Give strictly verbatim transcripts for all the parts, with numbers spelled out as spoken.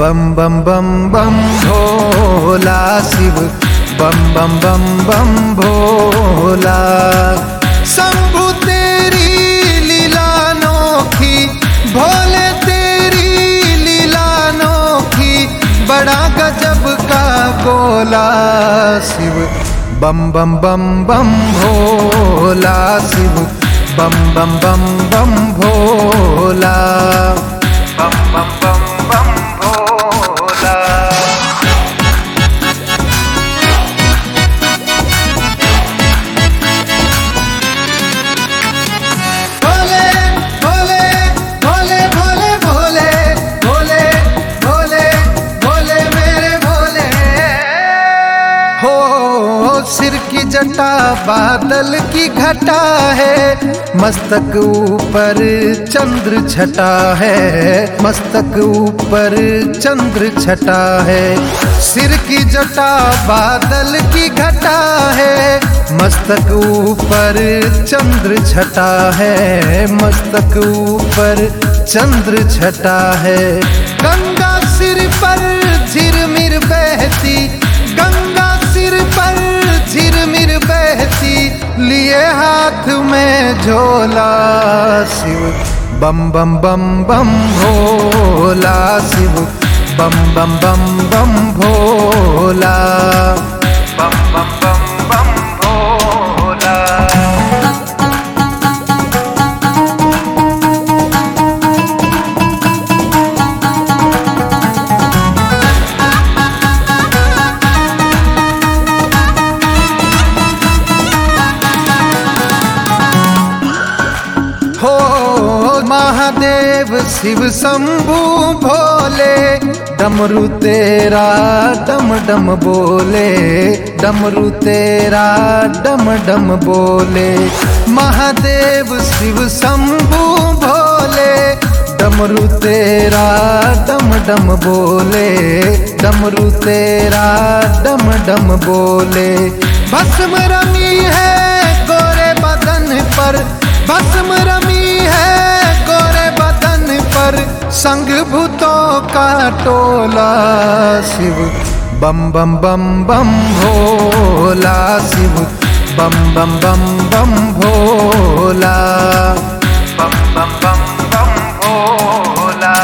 बम बम बम बम भोला शिव, बम बम बम बम भोला। शंभु तेरी लीला अनोखी, भोले तेरी लीला अनोखी, बड़ा गजब का गोला शिव, बम बम बम बम भोला शिव, बम बम बम बम भोला, बम बम बम बम भोला। भोले भोले भोले भोले भोले भोले भोले भोले मेरे भोले। हो सिर की जटा बादल की घटा है, मस्तक ऊपर चंद्र छटा है, मस्तक ऊपर चंद्र छटा है। सिर की जटा बादल की घटा है, मस्तक ऊपर चंद्र छटा है, मस्तक ऊपर चंद्र छटा है। गंगा सिर पर झिरमिर बहती, गंगा सिर पर झिरमिर बहती, लिए हाथ में झोला शिव, बम बम बम बम भोला शिव, बम बम बम बम भोला, बम बम बम बम भोला। हो महादेव शिव शंभु भोले, डमरू तेरा डम डम बोले, डमरू तेरा डम डम बोले। महादेव शिव शंभु भोले, डमरू तेरा डम डम बोले, डमरू तेरा डम डम बोले। भस्म रमी है गोरे बदन पर, भस्म रमी है गोरे बदन पर, संग भूतों का टोला शिव, बम बम बम बम भोला शिव, बम बम बम बम भोला, बम बम बम बम भोला।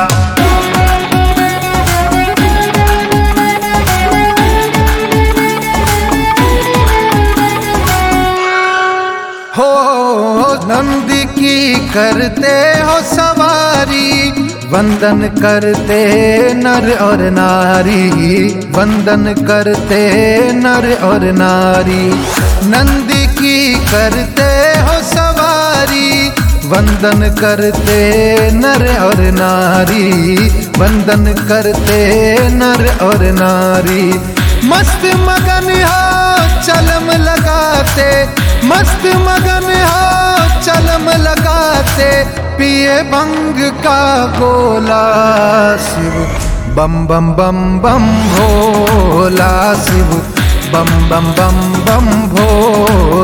हो नंदी की करते हो सवारी, वंदन करते नर और नारी, वंदन करते नर और नारी। नंदी की करते हो सवारी, वंदन करते नर और नारी, वंदन करते नर और नारी। मस्त मगन हो चलम लगाते, मस्त मगन हो चलम लगाते, पिए भंग का गोला शिव, बम बम बम बम भोला शिव, बम बम बम बम भोला।